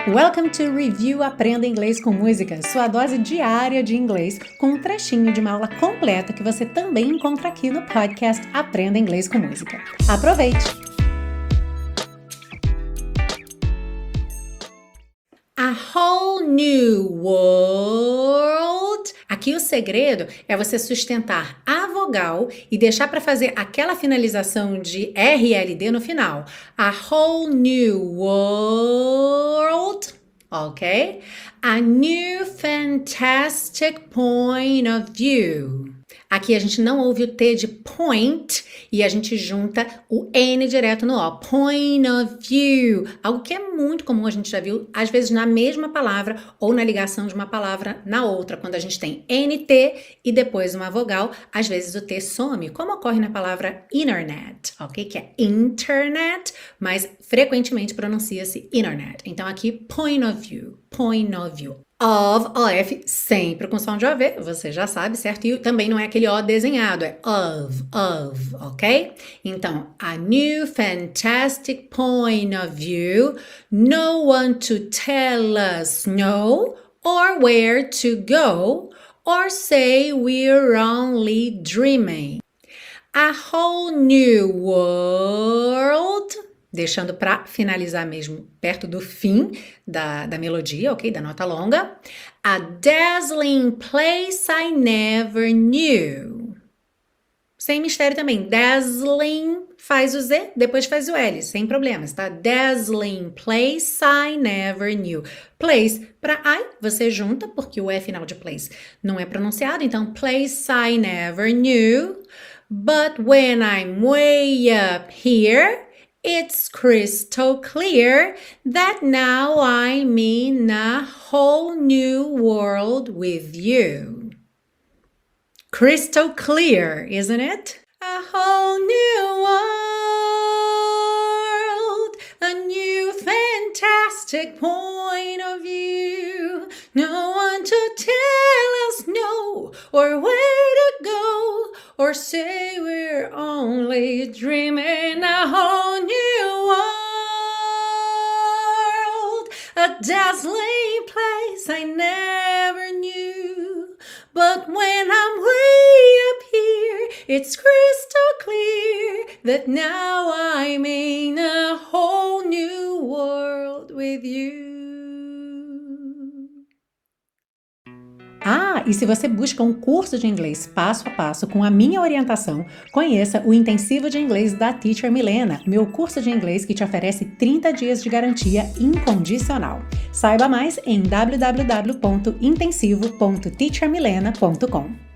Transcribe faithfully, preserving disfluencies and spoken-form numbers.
Welcome to Review Aprenda Inglês com Música, sua dose diária de inglês com um trechinho de uma aula completa que você também encontra aqui no podcast Aprenda Inglês com Música. Aproveite! A whole new world. Aqui o segredo é você sustentar a vogal e deixar para fazer aquela finalização de R L D no final. A whole new world, ok? A new fantastic point of view. Aqui a gente não ouve o T de point e a gente junta o N direto no O. Point of view. Algo que é muito comum, a gente já viu, às vezes na mesma palavra ou na ligação de uma palavra na outra. Quando a gente tem N T e depois uma vogal, às vezes o T some, como ocorre na palavra internet, ok? Que é internet, mas frequentemente pronuncia-se internet. Então aqui, point of view, point of view. Of, O F, sempre com som de O V, você já sabe, certo? E também não é aquele O desenhado, é of, of, ok? Então, a new fantastic point of view, no one to tell us no, or where to go, or say we're only dreaming. A whole new world, deixando para finalizar mesmo perto do fim da, da melodia, ok? Da nota longa. A dazzling place I never knew. Sem mistério também. Dazzling faz o Z, depois faz o L, sem problemas, tá? Dazzling place I never knew. Place para I, você junta, porque o E final de place não é pronunciado, então place I never knew. But when I'm way up here, it's crystal clear that now I'm in a whole new world with you. Crystal clear, isn't it? A whole new world, a new fantastic point of view. No one to tell us no, or where to go, or say we're only dreaming. A whole new world, a dazzling place I never knew. But when I'm way up here, it's crystal clear that now I'm in a whole new world with you. Ah, e se você busca um curso de inglês passo a passo com a minha orientação, conheça o Intensivo de Inglês da Teacher Milena, meu curso de inglês que te oferece trinta dias de garantia incondicional. Saiba mais em w w w ponto intensivo ponto teacher milena ponto com.